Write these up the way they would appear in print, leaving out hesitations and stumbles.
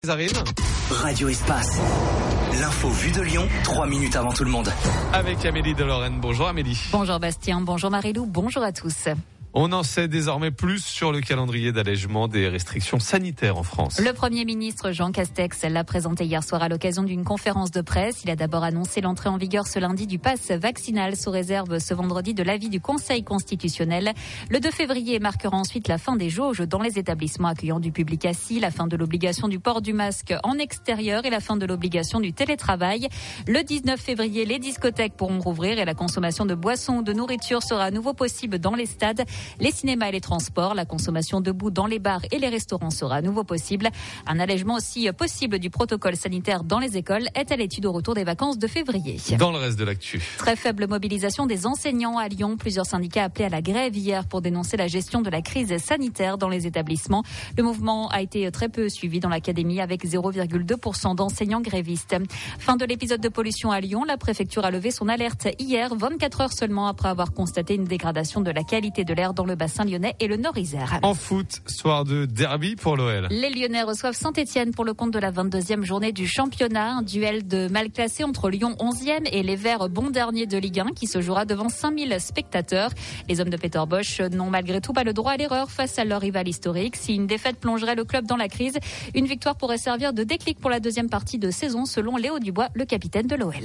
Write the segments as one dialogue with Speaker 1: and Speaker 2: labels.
Speaker 1: Ils arrivent.
Speaker 2: Radio Espace. L'info vue de Lyon, 3 minutes avant tout le monde.
Speaker 1: Avec Amélie de Lorraine. Bonjour Amélie.
Speaker 3: Bonjour Bastien, bonjour Marilou, bonjour à tous.
Speaker 1: On en sait désormais plus sur le calendrier d'allègement des restrictions sanitaires en France.
Speaker 3: Le Premier ministre Jean Castex l'a présenté hier soir à l'occasion d'une conférence de presse. Il a d'abord annoncé l'entrée en vigueur ce lundi du pass vaccinal sous réserve ce vendredi de l'avis du Conseil constitutionnel. Le 2 février marquera ensuite la fin des jauges dans les établissements accueillant du public assis, la fin de l'obligation du port du masque en extérieur et la fin de l'obligation du télétravail. Le 19 février, les discothèques pourront rouvrir et la consommation de boissons ou de nourriture sera à nouveau possible dans les stades. Les cinémas et les transports, la consommation debout dans les bars et les restaurants sera à nouveau possible. Un allègement aussi possible du protocole sanitaire dans les écoles est à l'étude au retour des vacances de février.
Speaker 1: Dans le reste de l'actu.
Speaker 3: Très faible mobilisation des enseignants à Lyon. Plusieurs syndicats appelaient à la grève hier pour dénoncer la gestion de la crise sanitaire dans les établissements. Le mouvement a été très peu suivi dans l'académie avec 0,2% d'enseignants grévistes. Fin de l'épisode de pollution à Lyon. La préfecture a levé son alerte hier, 24 heures seulement après avoir constaté une dégradation de la qualité de l'air dans le bassin lyonnais et le Nord-Isère.
Speaker 1: En foot, soir de derby pour l'OL.
Speaker 3: Les Lyonnais reçoivent Saint-Etienne pour le compte de la 22e journée du championnat. Un duel de mal classés entre Lyon 11e et les Verts bon dernier de Ligue 1 qui se jouera devant 5000 spectateurs. Les hommes de Peter Bosch n'ont malgré tout pas le droit à l'erreur face à leur rival historique. Si une défaite plongerait le club dans la crise, une victoire pourrait servir de déclic pour la deuxième partie de saison selon Léo Dubois, le capitaine de l'OL.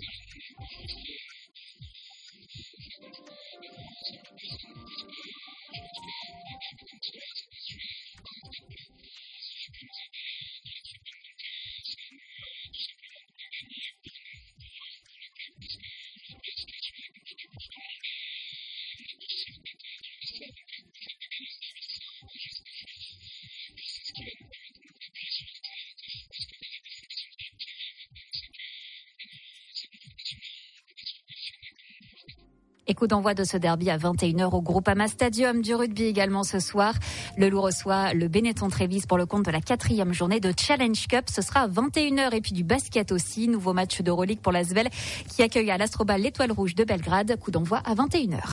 Speaker 3: Et coup d'envoi de ce derby à 21h au Groupama Stadium. Du rugby également ce soir. Le Loup reçoit le Benetton Trévise pour le compte de la 4e journée de Challenge Cup. Ce sera à 21h et puis du basket aussi. Nouveau match d'Euroleague pour l'Asvel qui accueille à l'Astrobal l'Étoile Rouge de Belgrade. Coup d'envoi à 21h.